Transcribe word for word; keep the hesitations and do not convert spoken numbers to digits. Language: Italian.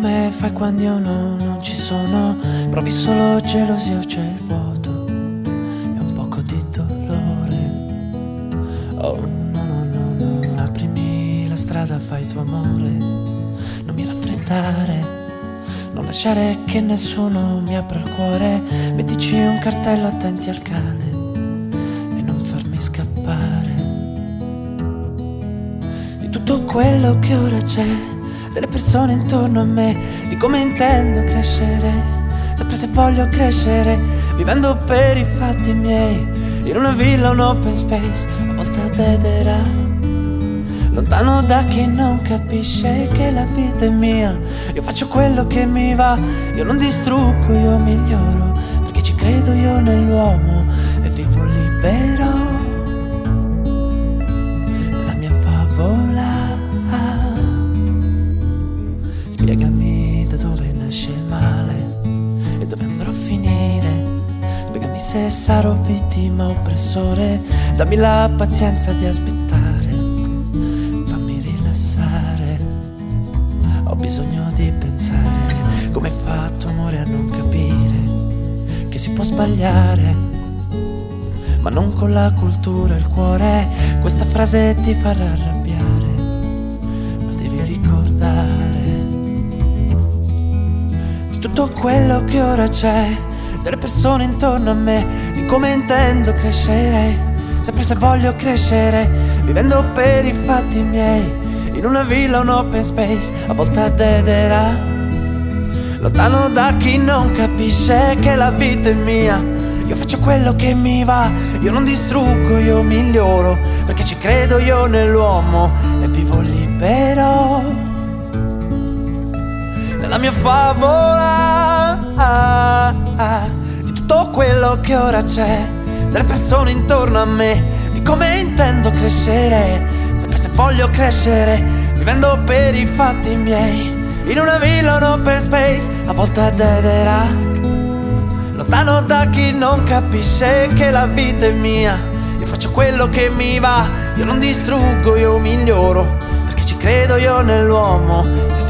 come fai quando io no, non ci sono. Provi solo gelosia o c'è il vuoto e un poco di dolore. Oh no no no no, aprimi la strada, fai tuo amore. Non mi raffreddare, non lasciare che nessuno mi apra il cuore. Mettici un cartello, attenti al cane e non farmi scappare. Di tutto quello che ora c'è, delle persone intorno a me, di come intendo crescere, sempre se voglio crescere, vivendo per i fatti miei, in una villa, un open space, a volte a dedera, lontano da chi non capisce che la vita è mia. Io faccio quello che mi va, io non distruggo, io miglioro, perché ci credo io nell'uomo e vivo libero nella mia favola. Spiegami da dove nasce il male e dove andrò a finire. Spiegami se sarò vittima o oppressore. Dammi la pazienza di aspettare, fammi rilassare. Ho bisogno di pensare come hai fatto amore a non capire che si può sbagliare, ma non con la cultura e il cuore. Questa frase ti farà arrabbiare, ma devi ricordare tutto quello che ora c'è, delle persone intorno a me, di come intendo crescere, sempre se voglio crescere, vivendo per i fatti miei, in una villa, un open space, a volte a dedera, lontano da chi non capisce che la vita è mia. Io faccio quello che mi va, io non distruggo, io miglioro, perché ci credo io nell'uomo e vivo libero nella mia favola. Ah, ah, di tutto quello che ora c'è, delle persone intorno a me, di come intendo crescere, sempre se voglio crescere, vivendo per i fatti miei, in una villa, un open space, a volte a dedera, lontano da chi non capisce che la vita è mia. Io faccio quello che mi va, io non distruggo, io miglioro, perché ci credo io nell'uomo